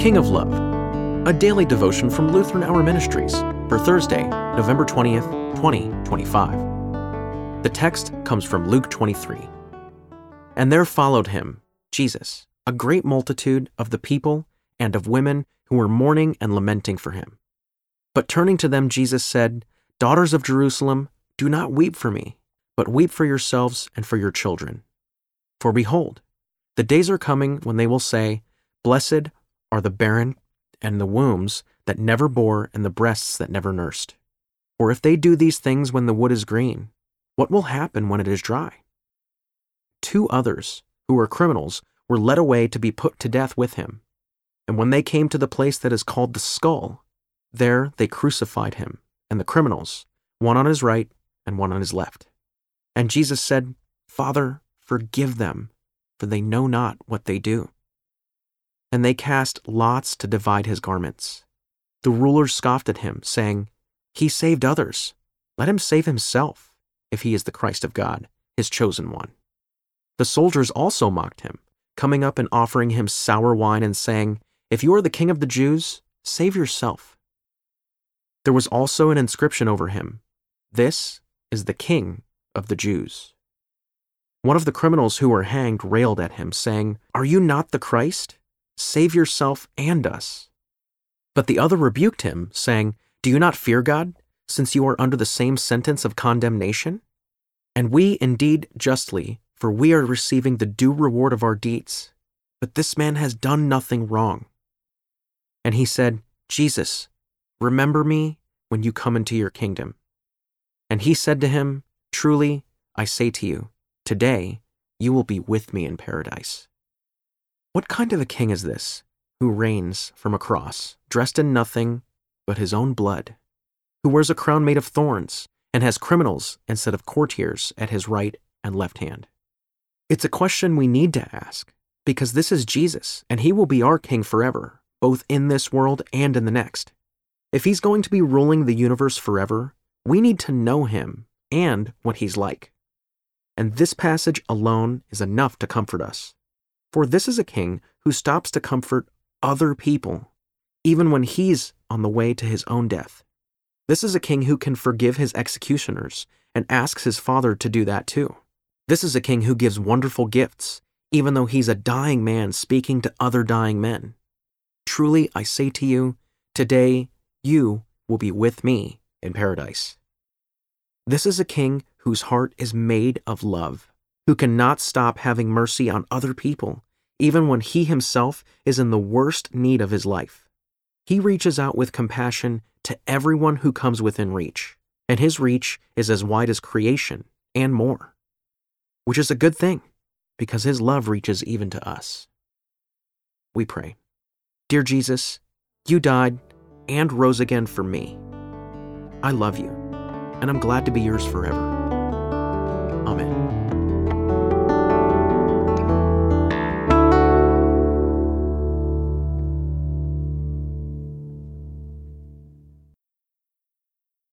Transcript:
King of Love, a daily devotion from Lutheran Hour Ministries for Thursday, November 20th, 2025. The text comes from Luke 23. And there followed him, Jesus, a great multitude of the people and of women who were mourning and lamenting for him. But turning to them, Jesus said, Daughters of Jerusalem, do not weep for me, but weep for yourselves and for your children. For behold, the days are coming when they will say, Blessed are the barren and the wombs that never bore and the breasts that never nursed. For if they do these things when the wood is green, what will happen when it is dry? 2 others, who were criminals, were led away to be put to death with him. And when they came to the place that is called the Skull, there they crucified him, and the criminals, one on his right and one on his left. And Jesus said, Father, forgive them, for they know not what they do. And they cast lots to divide his garments. The rulers scoffed at him, saying, He saved others. Let him save himself, if he is the Christ of God, his chosen one. The soldiers also mocked him, coming up and offering him sour wine and saying, If you are the king of the Jews, save yourself. There was also an inscription over him, This is the King of the Jews. One of the criminals who were hanged railed at him, saying, Are you not the Christ? Save yourself and us. But the other rebuked him, saying, Do you not fear God, since you are under the same sentence of condemnation? And we indeed justly, for we are receiving the due reward of our deeds. But this man has done nothing wrong. And he said, Jesus, remember me when you come into your kingdom. And he said to him, Truly, I say to you, today you will be with me in paradise. What kind of a king is this, who reigns from a cross, dressed in nothing but his own blood, who wears a crown made of thorns, and has criminals instead of courtiers at his right and left hand? It's a question we need to ask, because this is Jesus, and he will be our king forever, both in this world and in the next. If he's going to be ruling the universe forever, we need to know him and what he's like. And this passage alone is enough to comfort us. For this is a king who stops to comfort other people, even when he's on the way to his own death. This is a king who can forgive his executioners and asks his Father to do that too. This is a king who gives wonderful gifts, even though he's a dying man speaking to other dying men. Truly, I say to you, today you will be with me in paradise. This is a king whose heart is made of love, who cannot stop having mercy on other people, even when he himself is in the worst need of his life. He reaches out with compassion to everyone who comes within reach, and his reach is as wide as creation and more, which is a good thing, because his love reaches even to us. We pray. Dear Jesus, you died and rose again for me. I love you, and I'm glad to be yours forever. Amen.